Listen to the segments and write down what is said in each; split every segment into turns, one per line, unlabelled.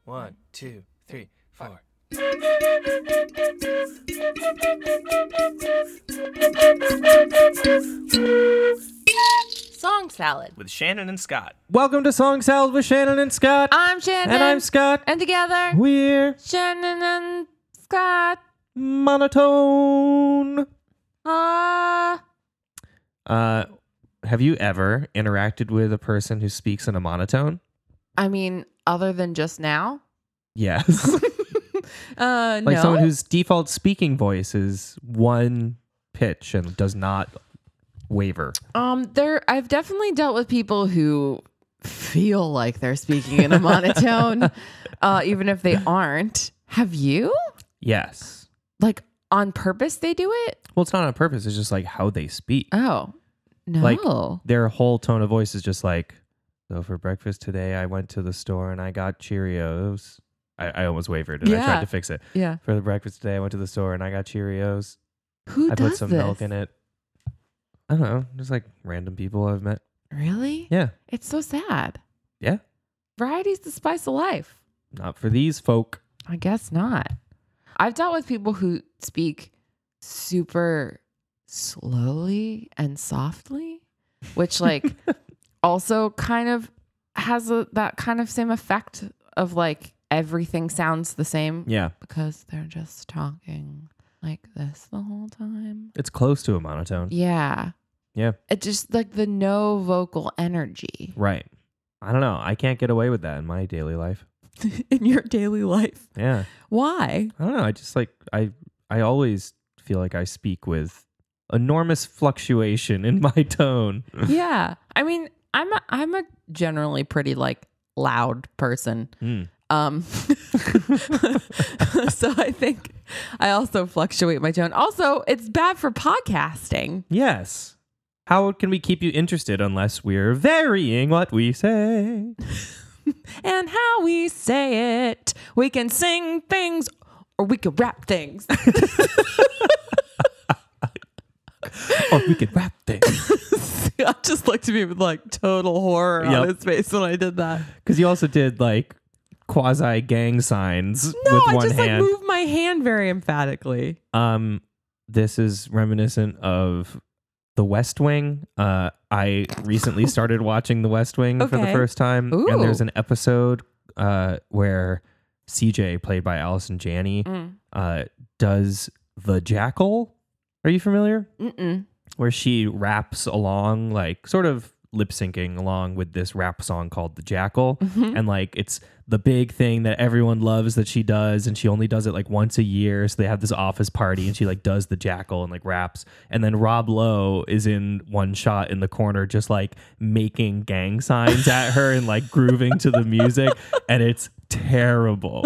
1, 2, 3, 4.
Song Salad
With Shannon and Scott.
Welcome to Song Salad with Shannon and Scott.
I'm Shannon.
And I'm Scott.
And together,
We're
Shannon and Scott.
monotone.
Have
you ever interacted with a person who speaks in a monotone?
I mean, other than just now?
Like
no.
someone whose default speaking voice is one pitch and does not waver.
I've definitely dealt with people who feel like they're speaking in a monotone, even if they aren't. Have you?
Yes.
Like on purpose they do it?
Well, it's not on purpose. It's just like how they speak.
Oh, no.
Like their whole tone of voice is just like, so for breakfast today, I went to the store and I got Cheerios. I almost wavered and I tried to fix it.
Yeah.
For the breakfast today, I went to the store and I got Cheerios.
Who
I
does
put some
this?
milk in it. I don't know. Just like random people I've met.
Really?
Yeah.
It's so sad.
Yeah.
Variety's the spice of life.
Not for these folk.
I guess not. I've dealt with people who speak super slowly and softly, which like also kind of has that kind of same effect of like everything sounds the same.
Yeah.
Because they're just talking like this the whole time.
It's close to a monotone.
Yeah.
Yeah.
It just like the no vocal energy.
Right. I don't know. I can't get away with that in my daily life.
In your daily life.
Yeah.
Why?
I don't know. I just like, I always feel like I speak with enormous fluctuation in my tone.
Yeah. I mean, I'm a generally pretty like loud person. So I think I also fluctuate my tone. Also, it's bad for podcasting.
Yes. How can we keep you interested unless we're varying what we say?
And how we say it. We can sing things or we can rap things.
Or we could rap things.
Scott just looked at me with like total horror on his face when I did that.
Because you also did like quasi gang signs with
I
one
just
hand.
like moved my hand very emphatically.
This is reminiscent of The West Wing. I recently started watching The West Wing for the first time.
Ooh.
And there's an episode where CJ, played by Allison Janney, does the Jackal. Are you familiar?
Mm-mm.
Where she raps along, like sort of lip syncing along with this rap song called The Jackal.
Mm-hmm.
And like it's the big thing that everyone loves that she does. And she only does it like once a year. So they have this office party and she like does the Jackal and like raps. And then Rob Lowe is in one shot in the corner just like making gang signs at her and like grooving to the music. And it's terrible.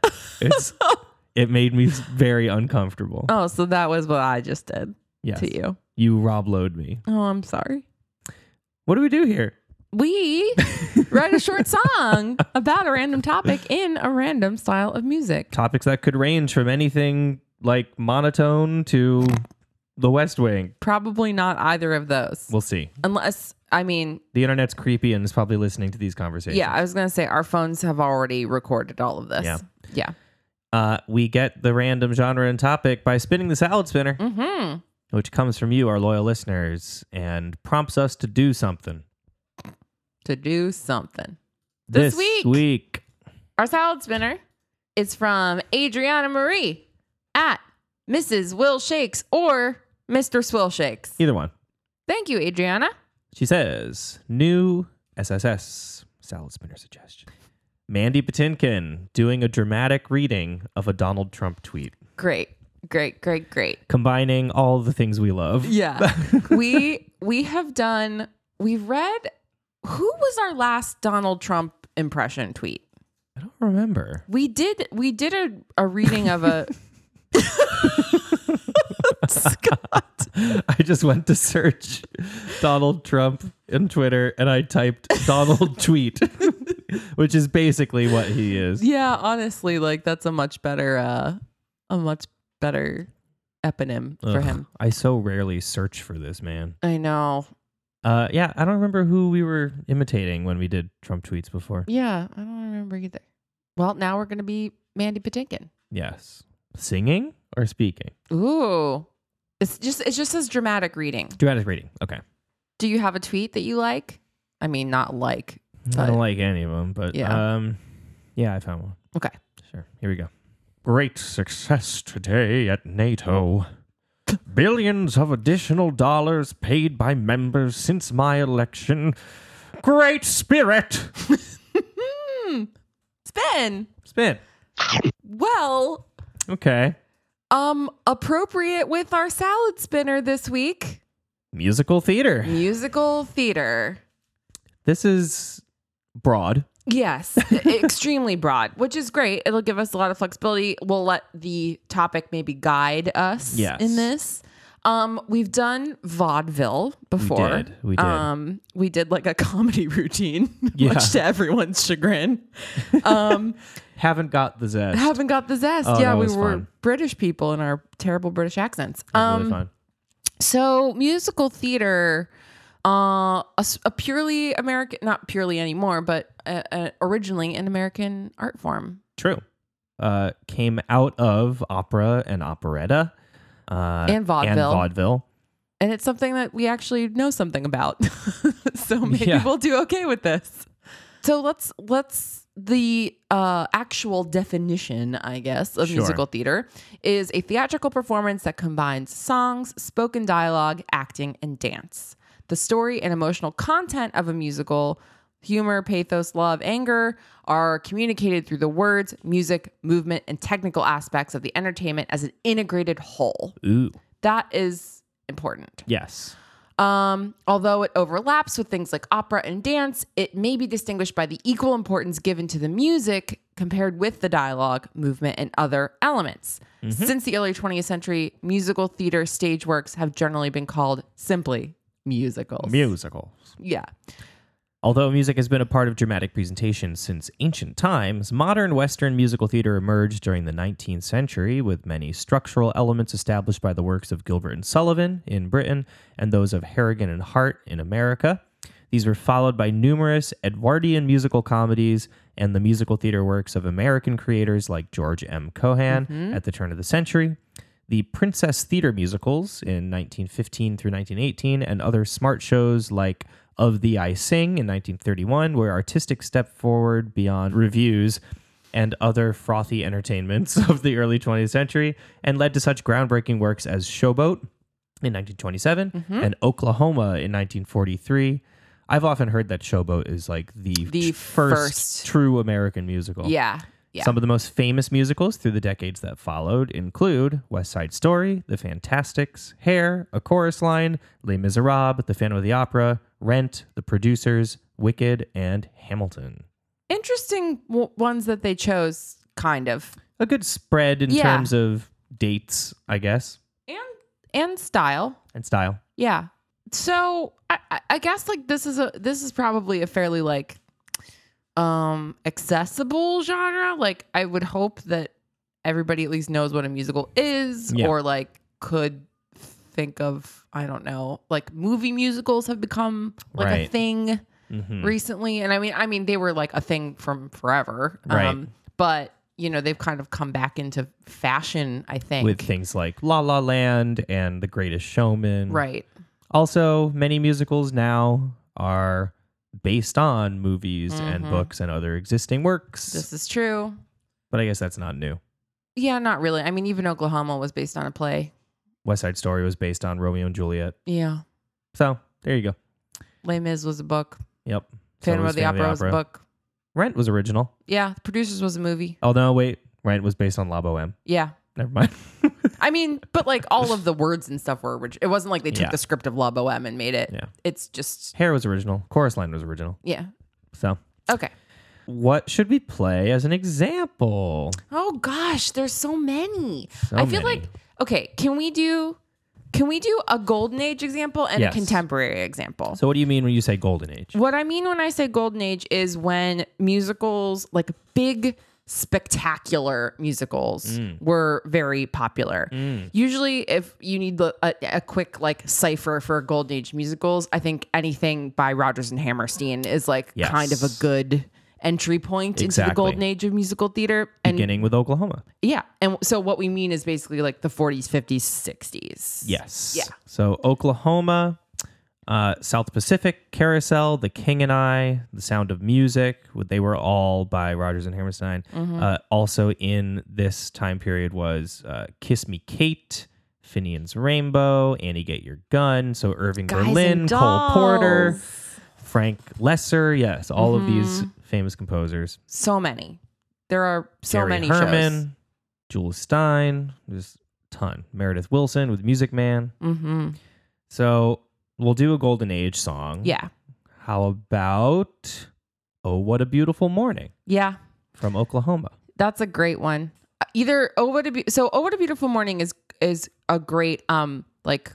It made me very uncomfortable.
Oh, so that was what I just did to you.
You Rob Lowe'd me.
Oh, I'm sorry.
What do we do here?
We write a short song about a random topic in a random style of music.
Topics that could range from anything like monotone to The West Wing.
Probably not either of those.
We'll see.
Unless, I mean...
The internet's creepy and is probably listening to these conversations.
Yeah, I was going to say our phones have already recorded all of this. Yeah.
We get the random genre and topic by spinning the salad spinner, which comes from you, our loyal listeners, and prompts us to do something. This week,
our salad spinner is from Adriana Marie at Mrs. Will Shakes or Mr. Swill Shakes.
Either one.
Thank you, Adriana.
She says, new SSS salad spinner suggestion. Mandy Patinkin doing a dramatic reading of a Donald Trump tweet.
Great.
Combining all the things we love.
Yeah. We've read, who was our last Donald Trump impression tweet?
I don't remember.
We did a reading of a Scott.
I just went to search Donald Trump in Twitter and I typed Donald tweet, which is basically what he is.
Yeah, honestly, like that's a much better eponym for him.
I so rarely search for this, man.
I know.
Yeah, I don't remember who we were imitating when we did Trump tweets before.
Yeah, I don't remember either. Well, now we're going to be Mandy Patinkin.
Yes. Singing or speaking?
Ooh. It just says dramatic reading.
Dramatic reading. Okay.
Do you have a tweet that you like? I mean, not like.
I don't like any of them, but yeah, I found one.
Okay.
Sure. Here we go. Great success today at NATO. Billions of additional dollars paid by members since my election. Great spirit.
Spin. Well,
Okay.
appropriate with our salad spinner this week.
Musical theater.
Musical theater.
This is broad.
Yes, extremely broad, which is great. It'll give us a lot of flexibility. We'll let the topic maybe guide us in this. We've done vaudeville before.
We did.
We did like a comedy routine,
Yeah.
much to everyone's chagrin.
Haven't got the zest.
Haven't got the zest.
Oh,
yeah,
that
we
was
were
fun.
British people in our terrible British accents.
Really fun.
So musical theater, a purely American, not purely anymore, but originally an American art form.
True. Came out of opera and operetta.
And vaudeville.
And vaudeville.
And it's something that we actually know something about. So maybe
Yeah.
we'll do okay with this. So let's the actual definition, I guess, of
Sure.
musical theater is a theatrical performance that combines songs, spoken dialogue, acting, and dance. The story and emotional content of a musical, humor, pathos, love, anger, are communicated through the words, music, movement, and technical aspects of the entertainment as an integrated whole.
Ooh.
That is important.
Yes.
Although it overlaps with things like opera and dance, it may be distinguished by the equal importance given to the music compared with the dialogue, movement, and other elements. Since the early 20th century, musical theater stage works have generally been called simply musicals.
Musicals.
Yeah.
Although music has been a part of dramatic presentation since ancient times, modern Western musical theater emerged during the 19th century with many structural elements established by the works of Gilbert and Sullivan in Britain and those of Harrigan and Hart in America. These were followed by numerous Edwardian musical comedies and the musical theater works of American creators like George M. Cohan at the turn of the century. The Princess Theater musicals in 1915 through 1918 and other smart shows like Of Thee I Sing in 1931 were artistic step forward beyond reviews and other frothy entertainments of the early 20th century and led to such groundbreaking works as Showboat in 1927 and Oklahoma in 1943. I've often heard that Showboat is like the first true American musical.
Yeah. Yeah.
Some of the most famous musicals through the decades that followed include West Side Story, The Fantastics, Hair, A Chorus Line, Les Miserables, The Phantom of the Opera, Rent, The Producers, Wicked, and Hamilton.
Interesting ones that they chose, kind of.
A good spread in terms of dates, I guess,
And style.
and style.
Yeah. So I guess like this is probably a fairly like accessible genre. Like I would hope that everybody at least knows what a musical is or like could think of, I don't know, like movie musicals have become like a thing recently. And I mean they were like a thing from forever.
Right.
But you know, they've kind of come back into fashion, I think.
With things like La La Land and The Greatest Showman.
Right.
Also, many musicals now are based on movies and books and other existing works.
This is true.
But I guess that's not new.
Yeah, not really. I mean, even Oklahoma was based on a play.
West Side Story was based on Romeo and Juliet.
Yeah.
So, there you go.
Les Mis was a book.
Yep.
Phantom
So
of the Opera was a book.
Rent was original.
Yeah. Producers was a movie.
Oh, no, wait. Rent was based on La Boheme.
Yeah.
Never mind.
I mean, but like all of the words and stuff were original. It wasn't like they took
Yeah.
the script of La Boheme and made it.
Yeah.
It's just,
Hair was original. Chorus Line was original.
yeah.
So,
Okay.
what should we play as an example?
Oh gosh, there's so many.
So
I feel
many.
like, okay, can we do a golden age example and
Yes.
a contemporary example?
So, what do you mean when you say golden age?
What I mean when I say golden age is when musicals, like big, spectacular musicals, were very popular. Usually, if you need a quick like cipher for golden age musicals, I think anything by Rodgers and Hammerstein is like
Yes.
kind of a good entry point into the
Exactly.
golden age of musical theater. And
Beginning with Oklahoma.
yeah. And so what we mean is basically like the 40s, 50s, 60s.
Yes.
Yeah.
So Oklahoma, South Pacific, Carousel, The King and I, The Sound of Music. They were all by Rodgers and Hammerstein. Also in this time period was Kiss Me Kate, Finian's Rainbow, Annie Get Your Gun. So Irving
Guys
Berlin,
and
Cole Porter,
Dolls.
Frank Lesser. Yes, all of these famous composers.
So many. There are so
Jerry
many
Herman,
shows.
Jules Stein. There's a ton. Meredith Wilson with Music Man.
Mm-hmm.
So we'll do a Golden Age song.
Yeah.
How about Oh What a Beautiful Morning
Yeah.
from Oklahoma?
That's a great one. Either Oh What a Beautiful Morning is a great like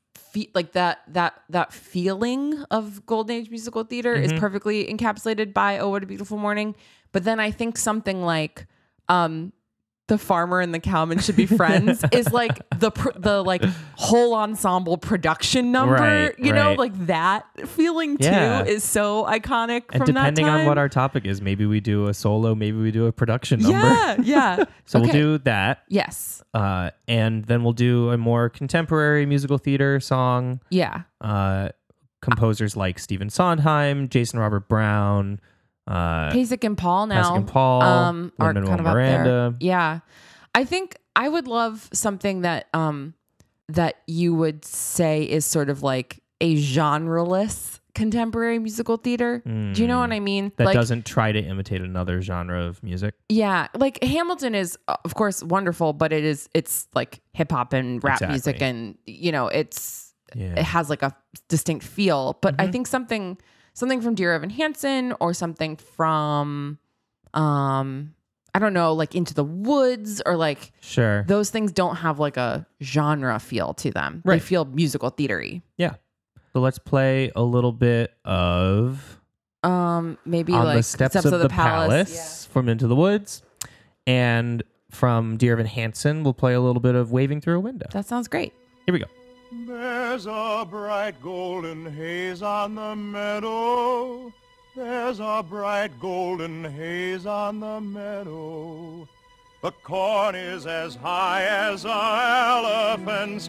that feeling of Golden Age musical theater is perfectly encapsulated by Oh What a Beautiful Morning. But then I think something like The Farmer and the Cowman Should Be Friends is like the like whole ensemble production number,
Right,
you know,
right.
like that feeling too
Yeah.
is so iconic
And
from that
depending
time.
on what our topic is, maybe we do a solo, maybe we do a production number.
yeah.
So
Okay.
we'll do that.
Yes.
And then we'll do a more contemporary musical theater song.
Yeah.
Composers like Stephen Sondheim, Jason Robert Brown,
Pasek and Paul now.
Pasek and Paul,
are
Lin-Manuel
kind of up
Miranda.
there. Yeah. I think I would love something that that you would say is sort of like a genreless contemporary musical theater. Do you know what I mean?
That
like,
doesn't try to imitate another genre of music.
yeah, like Hamilton is of course wonderful, but it's like hip hop and rap
Exactly.
music, and you know, it
Yeah.
has like a distinct feel. But I think something from Dear Evan Hansen or something from I don't know, like Into the Woods or like
Sure.
those things don't have like a genre feel to them.
Right.
They feel musical theatery.
Yeah. So let's play a little bit of
Maybe
On
like
the Steps of the Palace from Into the Woods. And from Dear Evan Hansen, we'll play a little bit of Waving Through a Window.
That sounds great.
Here we go.
There's a bright golden haze on the meadow. There's a bright golden haze on the meadow. The corn is as high as an elephant's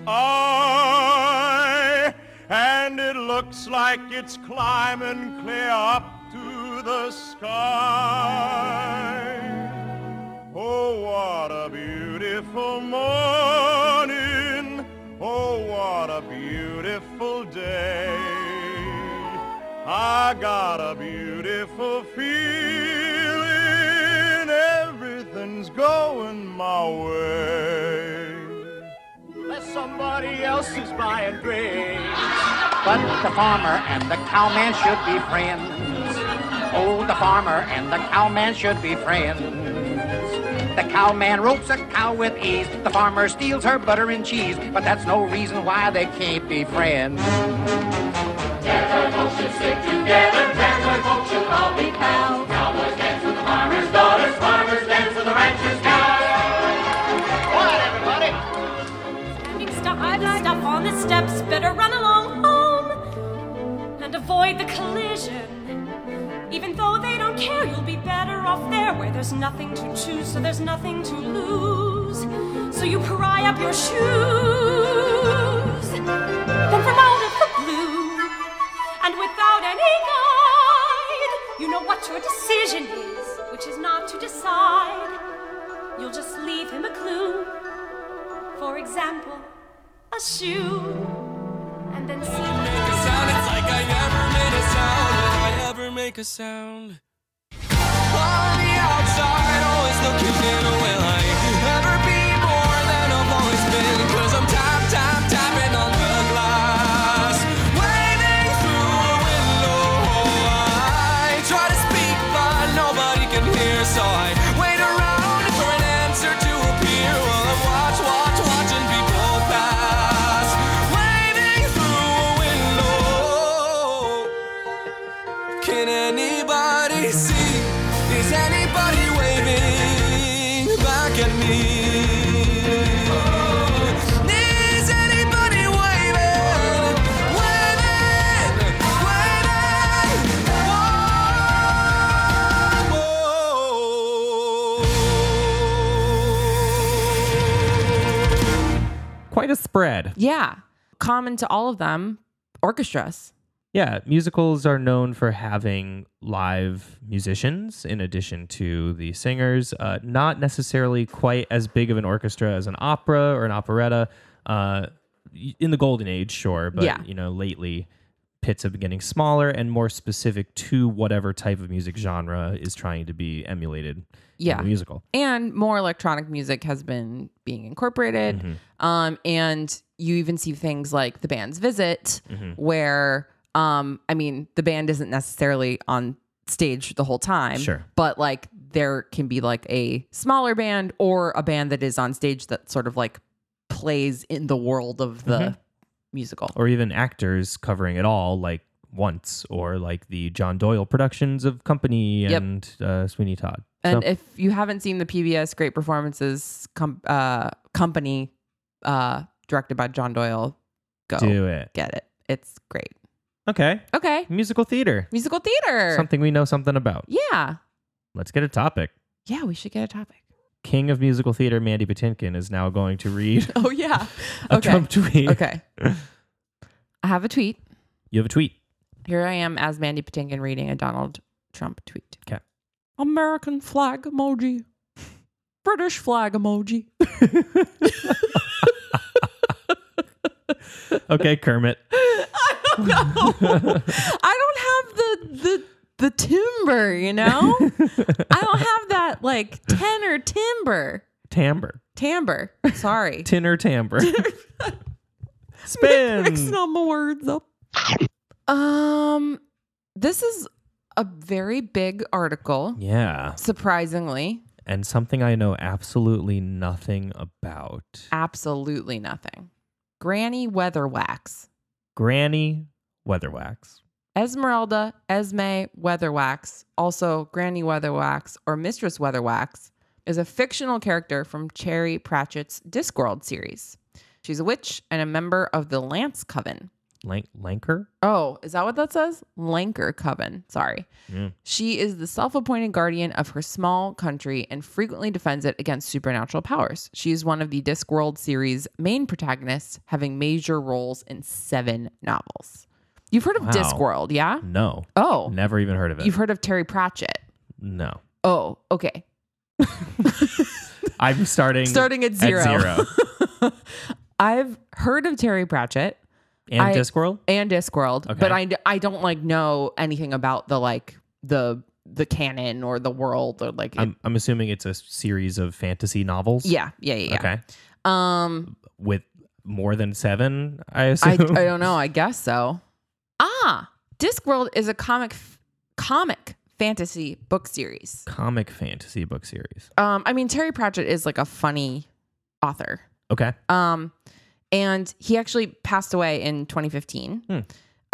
eye, and it looks like it's climbing clear up to the sky. Oh, what a beautiful morning. Oh, what a beautiful day. I got a beautiful feeling. Everything's going my way.
Unless somebody else is buying grapes. But the farmer and the cowman should be friends. Oh, the farmer and the cowman should be friends. The cowman ropes a cow with ease. The farmer steals her butter and cheese. But that's no reason why they can't be friends.
Cowboys folks should stick together. Cowboy folks should all be pals. Cowboys dance with the farmers' daughters. Farmers dance with the ranchers' cows.
What, everybody?
Standing stuck with the stuff on the steps. Better run along home and avoid the collision. Even though they don't care, you'll be better off there where there's nothing to choose, so there's nothing to lose. So you pry up your shoes. Then from out of the blue, and without any guide, you know what your decision is, which is not to decide. You'll just leave him a clue. For example, a shoe. And then see
Sound, it's like I never made a sound. Will I ever make a sound? On the outside, always looking in. Will I ever be more than I've always been? 'Cause I'm tapping on the glass, waving through a window. I try to speak, but nobody can hear, so I wait around for an answer to appear. While I watching people pass, waving through a window. Can anybody see? Is anybody waving back at me? Is anybody waving? Waving, waving? Whoa,
quite a spread.
Yeah. Common to all of them, orchestras.
Yeah, musicals are known for having live musicians in addition to the singers. Not necessarily quite as big of an orchestra as an opera or an operetta. In the golden age, sure, but
Yeah.
Lately pits have been getting smaller and more specific to whatever type of music genre is trying to be emulated in
Yeah.
the musical.
And more electronic music has been being incorporated. And you even see things like the band's visit, where, the band isn't necessarily on stage the whole time.
Sure.
But like there can be like a smaller band or a band that is on stage that sort of like plays in the world of the musical.
Or even actors covering it all, like Once, or like the John Doyle productions of Company
Yep.
and Sweeney Todd.
And
So-
if you haven't seen the PBS Great Performances Company directed by John Doyle, go
do it.
get it. It's great.
Okay.
Okay.
Musical theater.
Musical theater.
Something we know something about.
Yeah.
Let's get a topic.
Yeah, we should get a topic.
King of musical theater Mandy Patinkin is now going to read
Oh, yeah.
a
Okay.
Trump tweet.
Okay. I have a tweet.
You have a tweet.
Here I am as Mandy Patinkin reading a Donald Trump tweet.
Okay.
American flag emoji. British flag emoji.
Okay, Kermit.
I don't have the timber, I don't have that like tenor timbre.
Timbre.
Sorry.
Tinner timbre. Spin.
Mixing all my words up. This is a very big article,
Yeah.
surprisingly.
And something I know absolutely nothing about.
Absolutely nothing. Granny Weatherwax.
Granny Weatherwax.
Esmeralda Esme Weatherwax, also Granny Weatherwax or Mistress Weatherwax, is a fictional character from Cherry Pratchett's Discworld series. She's a witch and a member of the Lance Coven.
Lanker?
Oh, is that what that says? Lanker Coven. Sorry.
Yeah.
She is the self-appointed guardian of her small country and frequently defends it against supernatural powers. She is one of the Discworld series' main protagonists, having major roles in 7 novels. You've heard of
Wow.
Discworld, yeah?
No.
Oh.
Never even heard of it.
You've heard of Terry Pratchett?
No.
Oh, okay.
I'm starting
Starting at zero.
zero.
I've heard of Terry Pratchett
And Discworld?
and Discworld,
Okay.
but I don't like know anything about the canon or the world or like
I'm assuming it's a series of fantasy novels.
yeah.
Okay.
Um,
With more than 7, I
I
assume.
don't know. I guess so. Discworld is a comic fantasy book series.
Comic fantasy book series.
Terry Pratchett is like a funny author.
Okay.
And he actually passed away in 2015.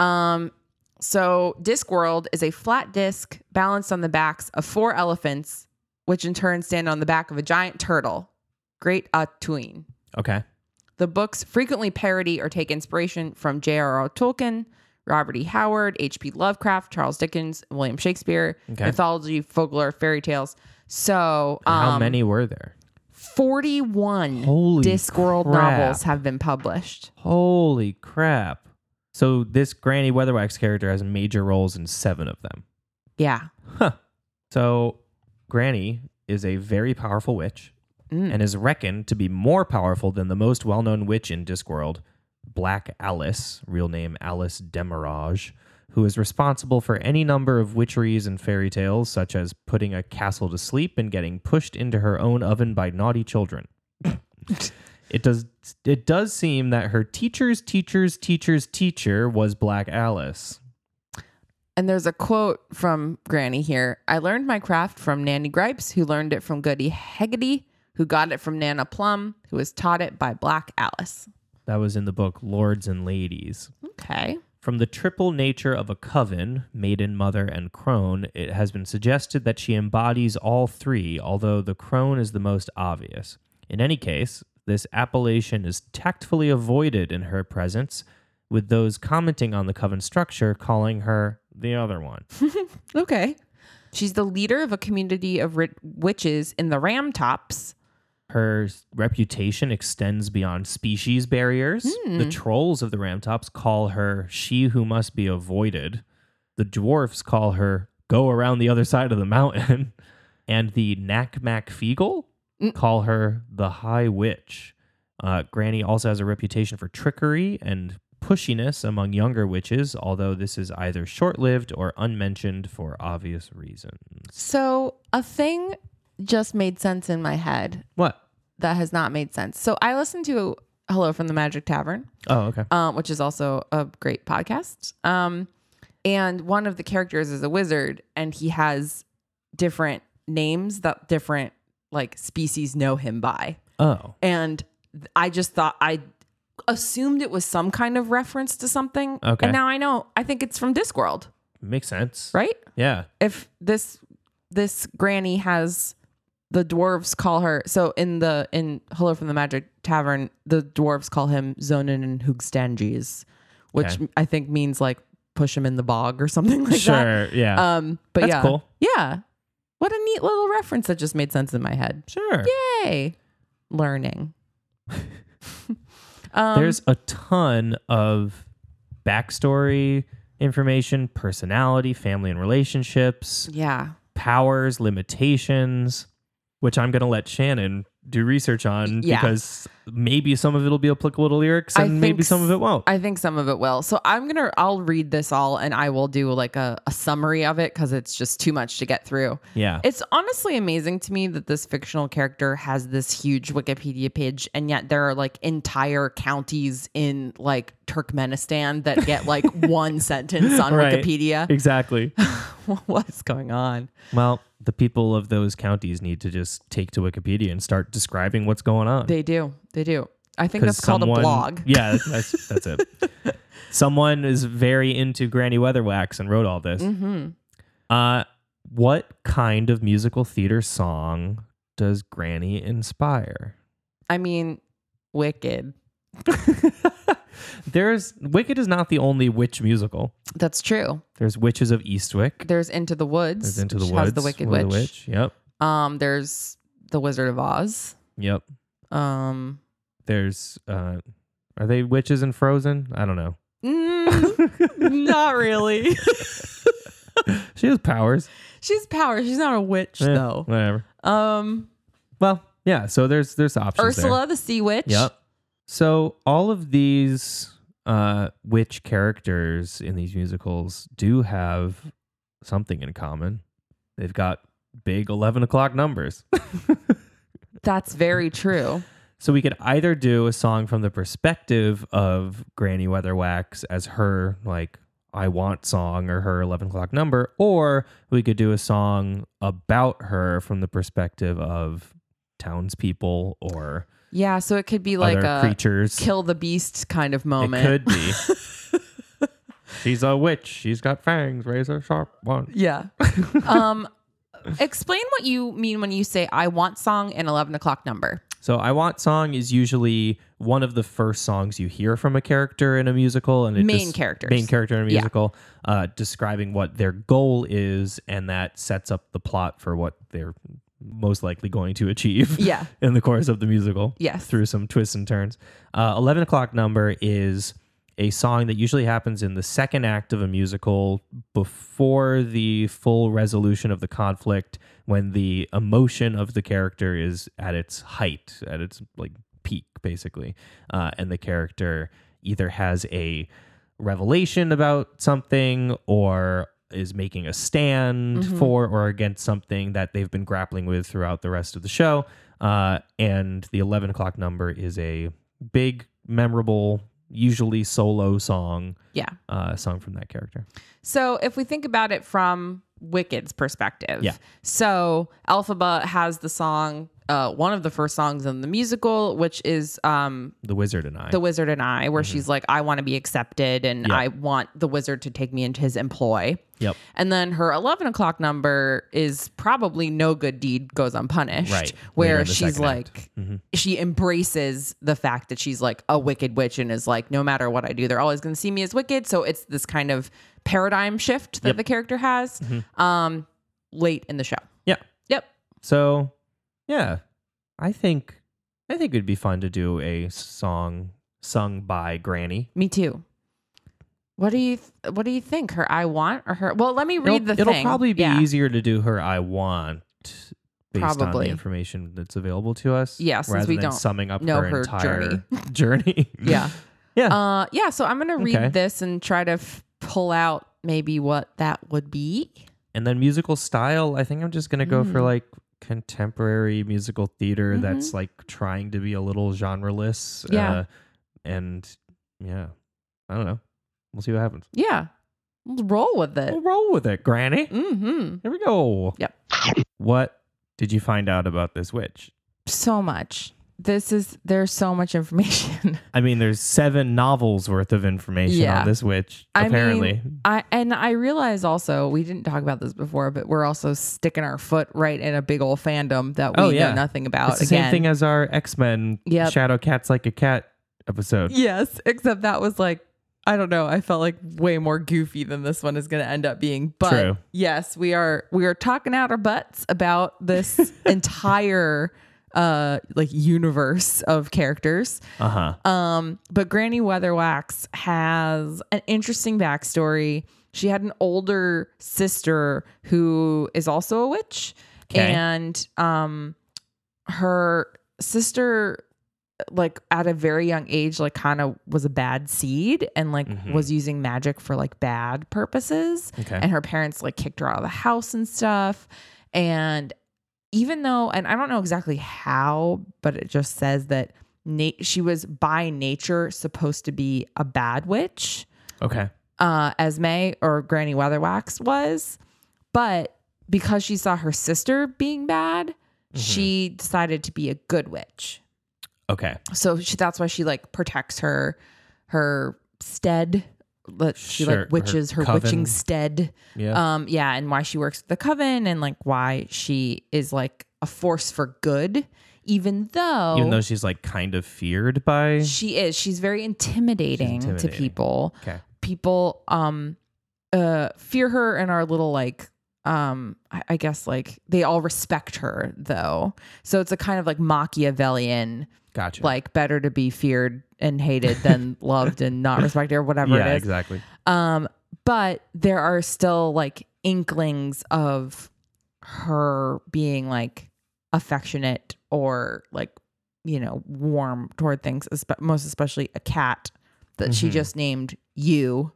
So Discworld is a flat disc balanced on the backs of 4 elephants, which in turn stand on the back of a giant turtle. Great Atuin.
Okay.
The books frequently parody or take inspiration from J.R.R. Tolkien, Robert E. Howard, H.P. Lovecraft, Charles Dickens, William Shakespeare,
Okay.
mythology, folklore, fairy tales. So
How many were there?
41
Holy
Discworld
crap.
novels have been published.
Holy crap. So this Granny Weatherwax character has major roles in 7 of them.
Yeah.
So Granny is a very powerful witch and is reckoned to be more powerful than the most well-known witch in Discworld, Black Alice, real name Alice Demirage, who is responsible for any number of witcheries and fairy tales, such as putting a castle to sleep and getting pushed into her own oven by naughty children. It does seem that her teacher's teacher's teacher's teacher was Black Alice.
And there's a quote from Granny here. I learned my craft from Nanny Gripes, who learned it from Goody Heggedy, who got it from Nana Plum, who was taught it by Black Alice.
That was in the book Lords and Ladies.
Okay.
From the triple nature of a coven, maiden, mother, and crone, it has been suggested that she embodies all 3, although the crone is the most obvious. In any case, this appellation is tactfully avoided in her presence, with those commenting on the coven structure calling her the other one.
Okay. She's the leader of a community of witches in the Ramtops,
Her reputation extends beyond species barriers. The trolls of the Ramtops call her she who must be avoided. The dwarfs call her go around the other side of the mountain. And the Nakmakfeegle call her the High Witch. Granny also has a reputation for trickery and pushiness among younger witches, although this is either short-lived or unmentioned for obvious reasons.
So a thing just made sense in my head
What?
that has not made sense. So I listened to Hello from the Magic Tavern,
Oh, okay.
which is also a great podcast. And one of the characters is a wizard, and he has different names that different like species know him by.
Oh.
And I just thought I assumed it was some kind of reference to something.
Okay.
And now I know. I think it's from Discworld,
Makes sense.
right?
Yeah.
If this granny has the dwarves call her, so in Hello from the Magic Tavern, the dwarves call him Zonin and Hugstanges, which
Okay.
I think means like push him in the bog or something like that.
Sure. Yeah.
But
That's
yeah,
cool.
yeah. What a neat little reference that just made sense in my head.
Sure.
Yay, learning.
There's a ton of backstory information, personality, family and relationships,
Yeah.
powers, limitations, which I'm going to let Shannon do research on
Yeah.
because maybe some of it will be applicable to lyrics
I
and
think
maybe some of it won't.
I think some of it will. So I'll read this all and I will do like a summary of it because it's just too much to get through.
Yeah.
It's honestly amazing to me that this fictional character has this huge Wikipedia page, and yet there are like entire counties in like Turkmenistan that get like one sentence on
Right.
Wikipedia.
Exactly.
What is going on?
Well, the people of those counties need to just take to Wikipedia and start describing what's going on.
They do. I think
'Cause
that's called a blog.
Yeah, that's it. Someone is very into Granny Weatherwax and wrote all this.
Mm-hmm.
What kind of musical theater song does Granny inspire?
I mean, Wicked.
Wicked is not the only witch musical.
That's true.
There's Witches of Eastwick.
There's Into the Woods.
There's Into the
which
Woods.
has the Wicked
with
Witch.
the Yep.
There's The Wizard of Oz.
Yep.
Um,
There's are they witches in Frozen? I don't know.
not really.
She has powers.
She's power. She's not a witch though.
Whatever.
Um,
Well, yeah, so there's options
Ursula the Sea Witch.
there. Yep. So all of these witch characters in these musicals do have something in common. They've got big 11 o'clock numbers.
That's very true.
So we could either do a song from the perspective of Granny Weatherwax as her like I want song or her 11 o'clock number, or we could do a song about her from the perspective of townspeople or
Yeah, so it could be like
other
a
creatures.
kill the beast kind of moment.
It could be. She's a witch. She's got fangs, razor sharp one.
Yeah. Explain what you mean when you say I want song and 11 o'clock number.
So I want song is usually one of the first songs you hear from a character in a musical, and
Main characters.
main character in a
Yeah.
musical, describing what their goal is, and that sets up the plot for what they're most likely going to achieve.
Yeah.
in the course of the musical.
Yes.
through some twists and turns. 11 o'clock number is a song that usually happens in the second act of a musical before the full resolution of the conflict, when the emotion of the character is at its height, at its like peak, basically. And the character either has a revelation about something or is making a stand for or against something that they've been grappling with throughout the rest of the show. And the 11 o'clock number is a big, memorable, usually solo song.
Yeah.
Song from that character.
So if we think about it from Wicked's perspective.
Yeah.
So Elphaba has the song, one of the first songs in the musical, which is
The Wizard and I.
The Wizard and I, where she's like, I want to be accepted and
Yeah.
I want the wizard to take me into his employ.
Yep.
And then her 11 o'clock number is probably no good deed goes unpunished.
Right. Later
Where
in the
she's
second
like,
act.
she embraces the fact that she's like a wicked witch and is like, no matter what I do, they're always going to see me as wicked. So it's this kind of paradigm shift that
Yep.
the character has late in the show.
Yeah.
Yep.
So, yeah, I think I think it'd be fun to do a song sung by Granny.
Me too. What do you think? Her I want or her? Well, let me read the thing.
It'll probably be
Yeah.
easier to do her I want based on
Probably.
the information that's available to us.
Yeah, since
rather
we
than
don't
summing up
know
her
her
entire journey.
Yeah.
Yeah.
Yeah. So I'm gonna read
Okay.
this and try to pull out maybe what that would be.
And then musical style, I think I'm just gonna go for like contemporary musical theater that's like trying to be a little genreless.
Yeah.
And yeah, I don't know. We'll see what happens.
Yeah. Let's roll with it.
We'll roll with it, Granny.
Mm-hmm.
Here we go.
Yep.
What did you find out about this witch?
So much. There's so much information.
I mean, there's 7 novels worth of information
Yeah.
on this witch,
I
apparently.
mean, I realize also, we didn't talk about this before, but we're also sticking our foot right in a big old fandom that we know nothing about.
It's the same thing as our X-Men
Yep.
Shadow Cat's Like a Cat episode.
Yes, except that was like, I don't know. I felt like way more goofy than this one is going to end up being. But
True.
yes, we are talking out our butts about this entire like universe of characters. But Granny Weatherwax has an interesting backstory. She had an older sister who is also a witch, and her sister, like at a very young age, like kind of was a bad seed and like was using magic for like bad purposes.
Okay.
And her parents like kicked her out of the house and stuff. And even though, and I don't know exactly how, but it just says that she was by nature supposed to be a bad witch.
Okay.
Esme or Granny Weatherwax was, but because she saw her sister being bad, she decided to be a good witch.
Okay.
So that's why she like protects her stead. She
Sure,
like witches her
coven.
witching stead.
Yeah.
Yeah, and why she works with the coven and like why she is like a force for good, even though
she's like kind of feared by.
she's very intimidating to people.
Okay.
People fear her and are a little like I guess like they all respect her though. So it's a kind of like Machiavellian.
Gotcha.
Like better to be feared and hated than loved and not respected or whatever it is.
Yeah, exactly.
But there are still like inklings of her being like affectionate or like, warm toward things, most especially a cat that she just named You.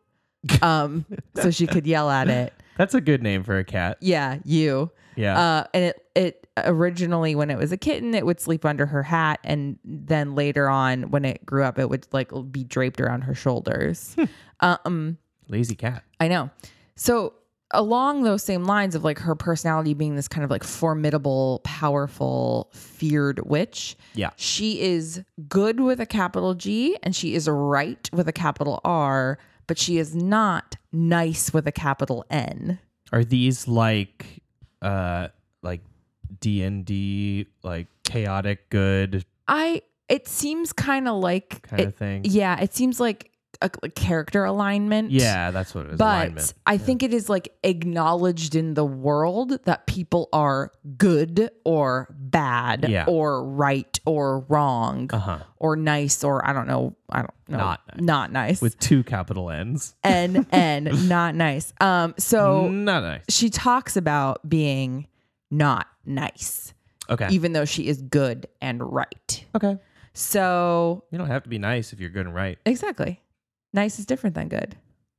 So she could yell at it.
That's a good name for a cat.
Yeah, You.
Yeah.
And it originally, when it was a kitten, it would sleep under her hat, and then later on, when it grew up, it would like be draped around her shoulders.
Lazy cat.
I know. So along those same lines of like her personality being this kind of like formidable, powerful, feared witch.
Yeah.
She is good with a capital G and she is right with a capital R, but she is not nice with a capital N.
Are these like D&D, like chaotic good
It seems kind of like
kind of thing?
Yeah, it seems like a character alignment.
Yeah, that's what it is.
But
alignment.
I think it is like acknowledged in the world that people are good or bad or right or wrong or nice or I don't know. Not nice.
With 2 capital N's.
N, not nice. So
not nice.
She talks about being not nice.
Okay.
Even though she is good and right.
Okay.
So
you don't have to be nice if you're good and right.
Exactly. Nice is different than good.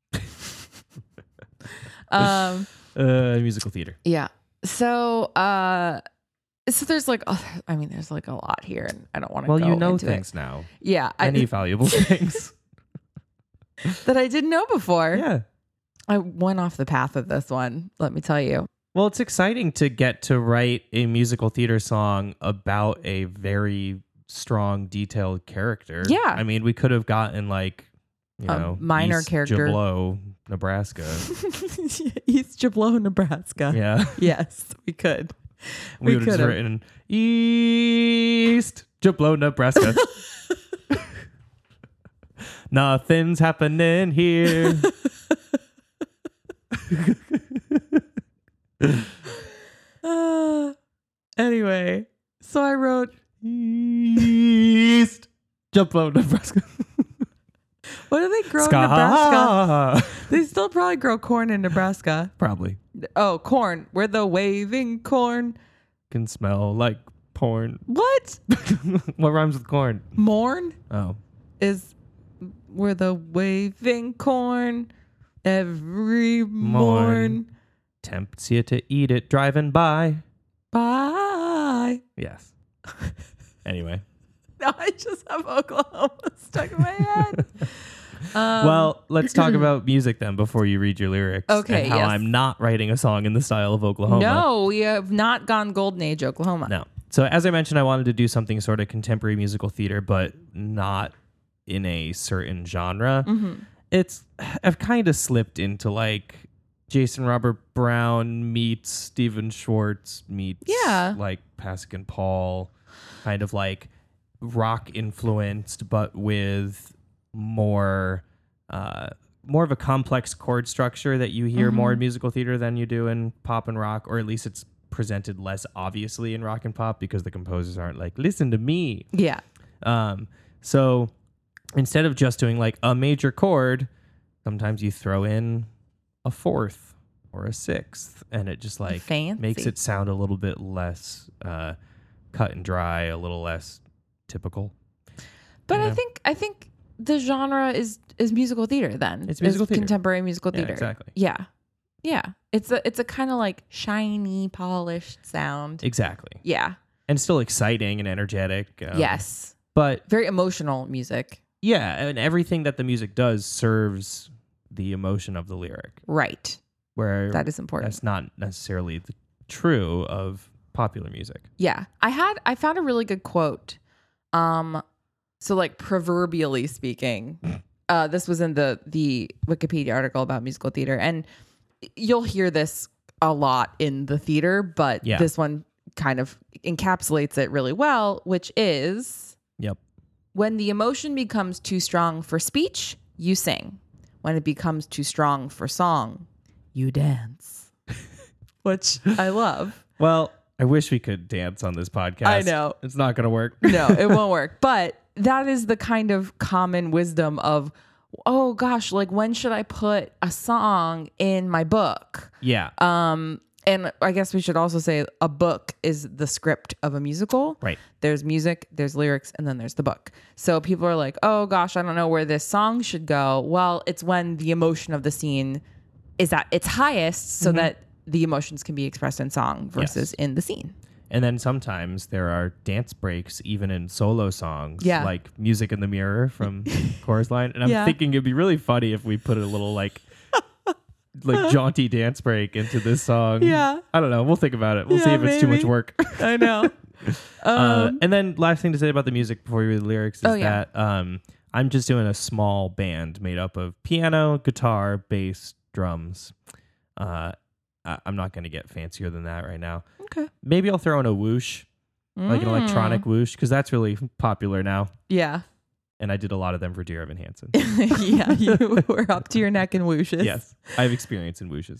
Musical theater.
Yeah. So there's like, there's like a lot here, and I don't want to.
Well,
go
you know
into
things
it.
now.
Yeah,
Many valuable things
that I didn't know before.
Yeah,
I went off the path of this one. Let me tell you.
Well, it's exciting to get to write a musical theater song about a very strong, detailed character.
Yeah.
I mean, we could have gotten like,
minor
East
character.
Jablo, Nebraska.
East Jablo, Nebraska.
Yeah.
Yes, we could.
We would have just written East Jablo, Nebraska. Nothing's happening here.
Anyway, so I wrote East
Jump Nebraska.
What do they grow in Nebraska? They still probably grow corn in Nebraska.
Probably.
Oh, corn. We're the waving corn.
Can smell like porn.
What?
What rhymes with corn?
Morn
Oh.
is we're the waving corn every morn.
Tempts you to eat it driving by.
Bye.
Yes. Anyway.
No, I just have Oklahoma stuck in my head.
Well, let's talk about music then before you read your lyrics.
Okay,
And how
yes.
I'm not writing a song in the style of Oklahoma.
No, we have not gone Golden Age Oklahoma.
No. So as I mentioned, I wanted to do something sort of contemporary musical theater, but not in a certain genre. I've kind of slipped into like Jason Robert Brown meets Stephen Schwartz meets like Pasek and Paul, kind of like rock influenced, but with more of a complex chord structure that you hear more in musical theater than you do in pop and rock, or at least it's presented less obviously in rock and pop because the composers aren't like, listen to me.
Yeah.
So instead of just doing like a major chord, sometimes you throw in a fourth or a sixth, and it just like
Fancy.
makes it sound a little bit less cut and dry, a little less typical.
But
Yeah.
I think the genre is musical theater then.
It's musical theater.
Contemporary musical
Yeah,
theater.
exactly.
Yeah. Yeah. It's a kind of like shiny, polished sound.
Exactly.
Yeah.
And still exciting and energetic.
Yes.
But
Very emotional music.
yeah, and everything that the music does serves the emotion of the lyric,
Right.
where
That is important.
that's not necessarily true of popular music.
Yeah. I found a really good quote. So like proverbially speaking, this was in the Wikipedia article about musical theater, and you'll hear this a lot in the theater, but
Yeah.
this one kind of encapsulates it really well, which is
Yep.
when the emotion becomes too strong for speech, you sing. When it becomes too strong for song, you dance. Which I love.
Well, I wish we could dance on this podcast.
I know.
It's not going to work.
No, it won't work. But that is the kind of common wisdom of, oh gosh, like when should I put a song in my book?
Yeah.
And I guess we should also say a book is the script of a musical.
Right.
There's music, there's lyrics, and then there's the book. So people are like, oh gosh, I don't know where this song should go. Well, it's when the emotion of the scene is at its highest so that the emotions can be expressed in song versus in the scene.
And then sometimes there are dance breaks, even in solo songs,
Yeah.
like Music in the Mirror from Chorus Line. And I'm
Yeah.
thinking it'd be really funny if we put a little like jaunty dance break into this song.
Yeah.
I don't know. We'll think about it. We'll see
Yeah,
if it's too much
maybe.
work.
I know.
And then last thing to say about the music before we read the lyrics is
Oh, yeah.
that I'm just doing a small band made up of piano, guitar, bass, drums. I'm not going to get fancier than that right now.
Okay.
Maybe I'll throw in a whoosh, like an electronic whoosh, because that's really popular now.
Yeah.
And I did a lot of them for Dear Evan Hansen.
Yeah, you were up to your neck in whooshes.
Yes, I have experience in whooshes.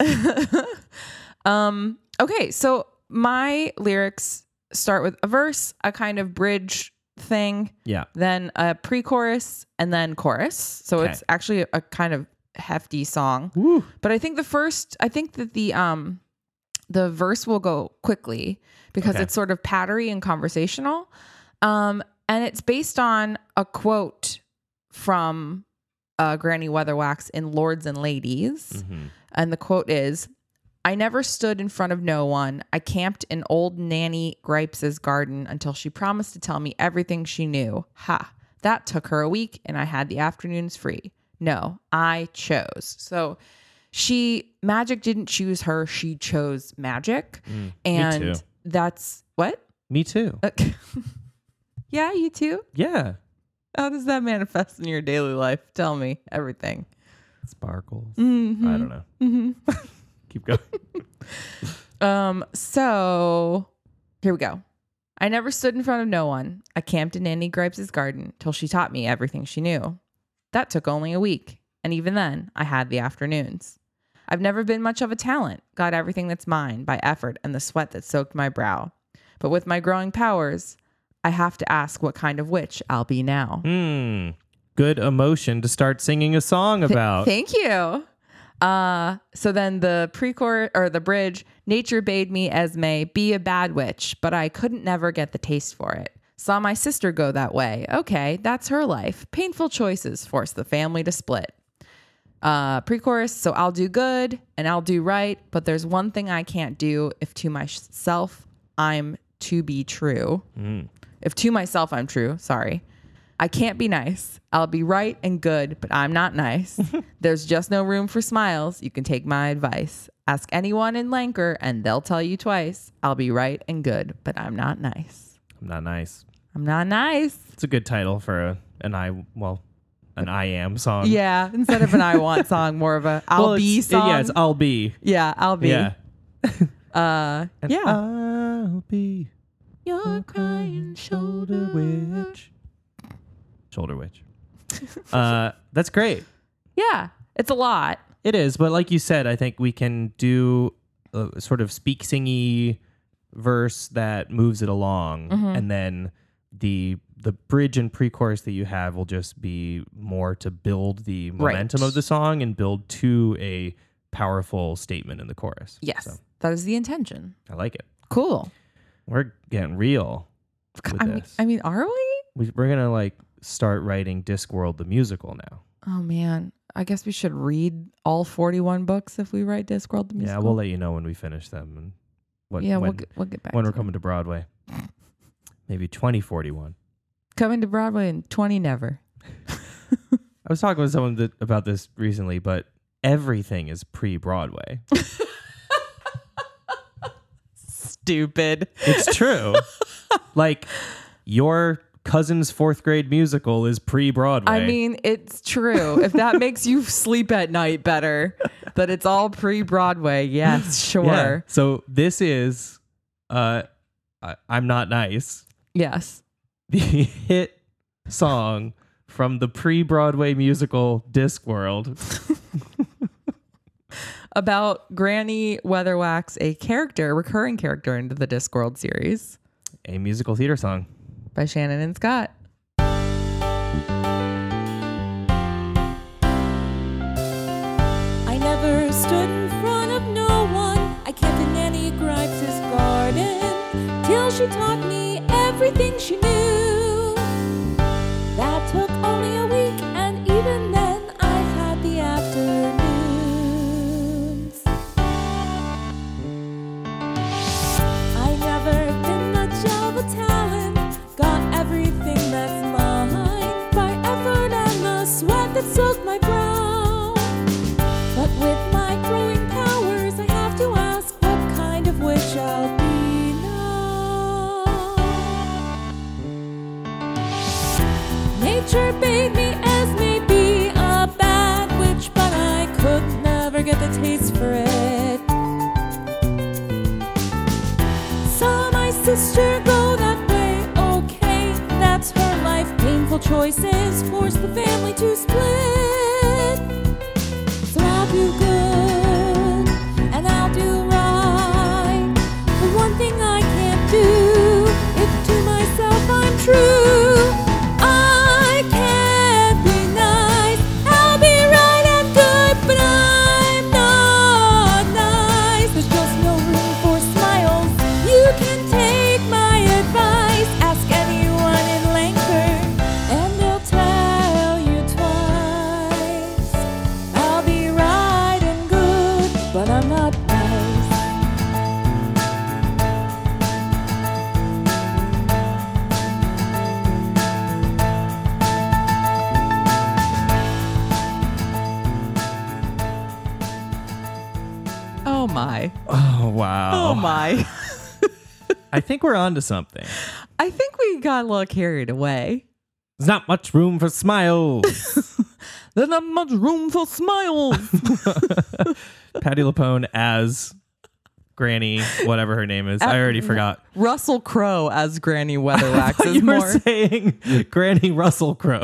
Okay, so my lyrics start with a verse, a kind of bridge thing,
Yeah.
then a pre-chorus, and then chorus. So
Okay.
it's actually a kind of hefty song.
Woo.
But I think that the verse will go quickly because
Okay.
it's sort of pattery and conversational. And it's based on a quote from Granny Weatherwax in Lords and Ladies.
Mhm.
And the quote is, I never stood in front of no one. I camped in old Nanny Gripes' garden until she promised to tell me everything she knew. Ha, that took her a week and I had the afternoons free. No, I chose. So magic didn't choose her. She chose magic. And
me too.
that's what?
Me too.
Yeah, you too?
Yeah.
How does that manifest in your daily life? Tell me everything.
Sparkles.
Mm-hmm.
I don't know. Keep going.
So here we go. I never stood in front of no one. I camped in Nanny Gripes' garden till she taught me everything she knew. That took only a week. And even then, I had the afternoons. I've never been much of a talent. Got everything that's mine by effort and the sweat that soaked my brow. But with my growing powers, I have to ask what kind of witch I'll be now.
Good emotion to start singing a song about.
Thank you. So then the pre-chorus or the bridge, nature bade me, Esme, be a bad witch, but I couldn't never get the taste for it. Saw my sister go that way. Okay, that's her life. Painful choices force the family to split. Pre-chorus, so I'll do good and I'll do right, but there's one thing I can't do if to myself I'm to be true. If to myself I'm true, sorry. I can't be nice. I'll be right and good, but I'm not nice. There's just no room for smiles. You can take my advice. Ask anyone in Lanker and they'll tell you twice. I'll be right and good, but I'm not nice.
I'm not nice.
I'm not nice.
It's a good title for an I Am song.
Yeah, instead of an I Want song, more of a I'll be song.
Yeah, it's I'll be.
Yeah, I'll be.
Yeah.
Yeah.
I'll be your crying shoulder witch. Shoulder witch. That's great.
Yeah, it's a lot.
It is, but like you said, I think we can do a sort of speak singy verse that moves it along, and then the bridge and pre-chorus that you have will just be more to build the momentum of the song and build to a powerful statement in the chorus.
Yes,
So,
that is the intention.
I like it.
Cool.
We're getting real with this.
I mean, are we?
We're gonna like start writing Discworld the musical now.
Oh man, I guess we should read all 41 books if we write Discworld the musical.
Yeah, we'll let you know when we finish them and what.
Yeah,
when,
we'll get back
when
to
we're coming to Broadway. Maybe 2041.
Coming to Broadway in 20 never.
I was talking with someone about this recently, but everything is pre-Broadway.
Stupid.
It's true. Like your cousin's 4th grade musical is pre-Broadway.
I mean, it's true. If that makes you sleep at night better, that it's all pre-Broadway. Yes, sure.
Yeah. So this is I'm Not Nice.
Yes.
The hit song from the pre-Broadway musical Discworld.
About Granny Weatherwax, a recurring character into the Discworld series.
A musical theater song.
By Shannon and Scott.
I never stood in front of no one. I kept in Nanny Grimes' garden till she taught me everything she knew. That took only a week, and even then I had the afternoons. I never been much of a talent, got everything that's mine by effort and the sweat that soaked my brow. But with my growing powers, I have to ask what kind of witch I'll be now. Nature bade me as may be a bad witch, but I could never get the taste for it. Saw my sister go that way, okay, that's her life. Painful choices force the family to split. So I'll do good and I'll do right. The one thing I can't do, if to myself I'm true, I can't be nice. I'll be right and good, but I'm not nice. There's just no room for smiles. You can take my advice. Ask anyone in Lanker and they'll tell you twice. I'll be right and good, but I'm not nice.
Oh my.
Oh, wow.
Oh my.
I think we're on to something.
I think we got a little carried away.
There's not much room for smiles.
There's not much room for smiles.
Patti LuPone as Granny, whatever her name is. I already forgot.
Russell Crowe as Granny Weatherwax is
You were
more.
saying Granny Russell Crowe.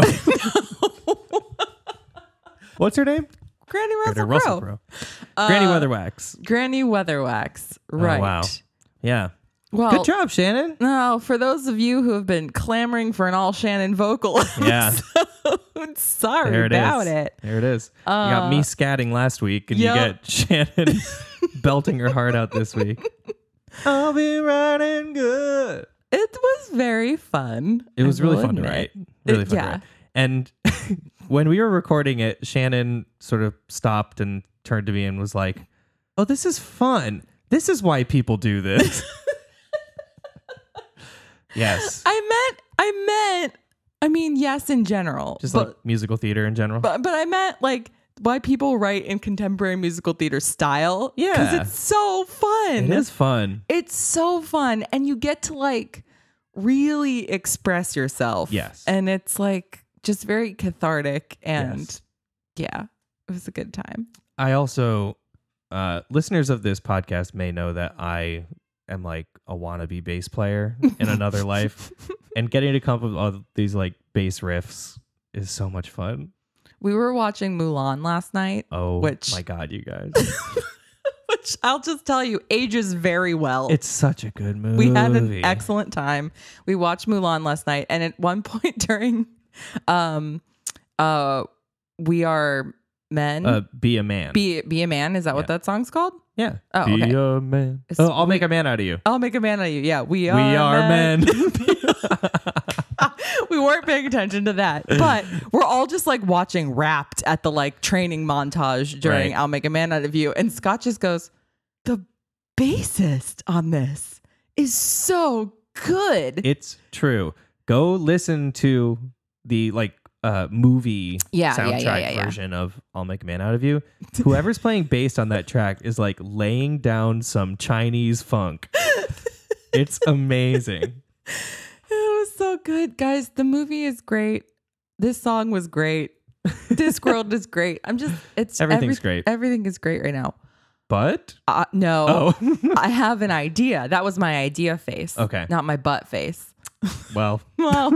What's her name?
Granny Russell Crowe.
Granny Weatherwax.
Granny Weatherwax. Right.
Oh, wow. Yeah.
Well,
Good job, Shannon.
No, for those of you who have been clamoring for an all Shannon vocal,
Yeah.
sorry
There it
about
is.
it.
There it is. You got me scatting last week, and you
Yep.
get Shannon belting her heart out this week. I'll be riding good.
It was very fun.
It was
I
really
will
fun to
admit.
write. Really fun to
yeah.
write. And when we were recording it, Shannon sort of stopped and turned to me and was like, "Oh, this is fun. This is why people do this." Yes.
I mean, yes, in general.
Just
but,
like musical theater in general.
but I meant like why people write in contemporary musical theater style.
Yeah.
Because it's so fun.
It is fun.
It's so fun. And you get to like really express yourself.
Yes.
And it's like just very cathartic. And
Yes.
yeah, it was a good time.
I also, listeners of this podcast may know that I am like a wannabe bass player in another life. And getting to come up with all these like bass riffs is so much fun.
We were watching Mulan last night.
Oh
Which-
my God, you guys.
Which I'll just tell you ages very well.
It's such a good movie.
We had an excellent time. We watched Mulan last night, and at one point during We Are Men.
Be a man.
Be a Man. Is that what
Yeah.
that song's called?
Yeah.
Oh,
Be
okay.
a man.
It's-
Oh, I'll make a man out of you.
I'll make a man out of you. Yeah, we are.
We are men.
We weren't paying attention to that, but we're all just like watching Wrapped at the like training montage during
Right.
I'll Make a Man Out of You, and Scott just goes, "The bassist on this is so good."
It's true. Go listen to the like movie
Yeah,
soundtrack version of I'll Make a Man Out of You. Whoever's playing bass on that track is like laying down some Chinese funk. It's amazing.
It was so good, guys. The movie is great. This song was great. Discworld is great.
Everything's great.
Everything is great right now.
But
No,
oh,
I have an idea. That was my idea face.
Okay.
Not my butt face.
well,
Well,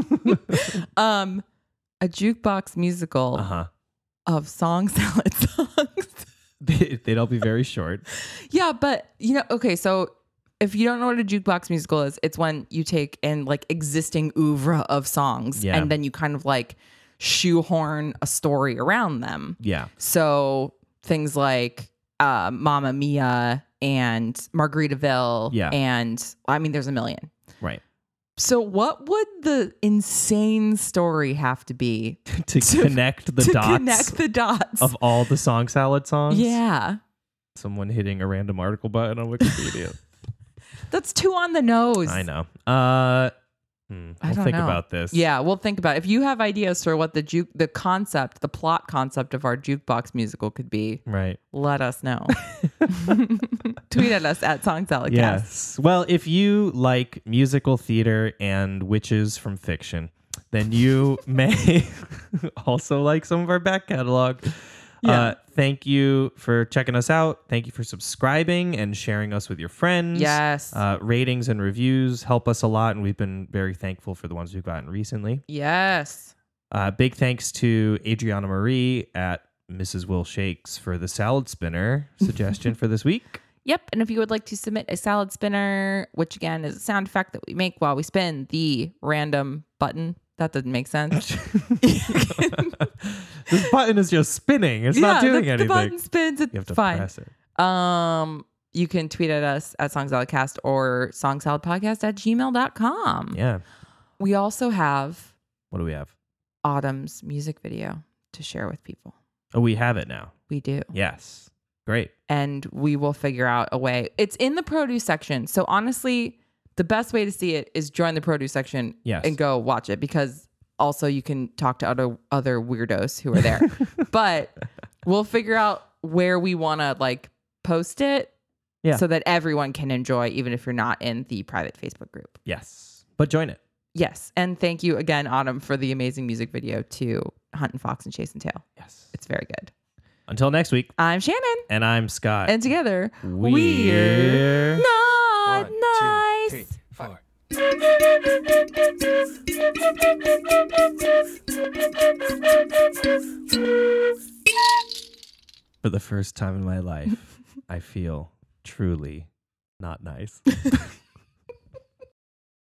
a jukebox musical of song salad songs.
they'd all be very short.
Yeah, but okay, so if you don't know what a jukebox musical is, it's when you take in like existing oeuvre of songs
Yeah.
and then you kind of like shoehorn a story around them.
Yeah.
So things like Mamma Mia and Margaritaville.
Yeah.
And I mean, there's a million.
Right.
So what would the insane story have to be
to connect the dots
connect the dots
of all the song salad songs?
Yeah.
Someone hitting a random article button on Wikipedia.
That's too on the nose.
I know.
I
We'll
don't
think
know.
about this.
Yeah, we'll think about it. If you have ideas for what the plot concept of our jukebox musical could be,
Right.
let us know. Tweet at us at Song Salad
Yes. Well, if you like musical theater and witches from fiction, then you may also like some of our back catalog.
Yeah.
Thank you for checking us out. Thank you for subscribing and sharing us with your friends.
Yes.
Ratings and reviews help us a lot, and we've been very thankful for the ones we've gotten recently.
Yes.
Big thanks to Adriana Marie at Mrs. Will Shakes for the salad spinner suggestion for this week.
Yep. And if you would like to submit a salad spinner, which again is a sound effect that we make while we spin the random button. That doesn't make sense.
This button is just spinning. It's not doing
the
anything.
button spins. It's
You have to
fine.
press it.
You can tweet at us at SongSaladCast or songsaladpodcast@gmail.com.
Yeah.
We also have
What do we have?
Autumn's music video to share with people.
Oh, we have it now.
We do.
Yes. Great.
And we will figure out a way. It's in the produce section. So honestly, the best way to see it is join the produce section
Yes.
and go watch it, because also you can talk to other weirdos who are there. But we'll figure out where we want to like post it so that everyone can enjoy, even if you're not in the private Facebook group.
Yes. But join it.
Yes. And thank you again, Autumn, for the amazing music video to Hunt and Fox and Chase and Tail.
Yes.
It's very good.
Until next week.
I'm Shannon.
And I'm Scott.
And together,
We're
not
1, 2,
nice.
3, 4.
For the first time in my life, I feel truly not nice.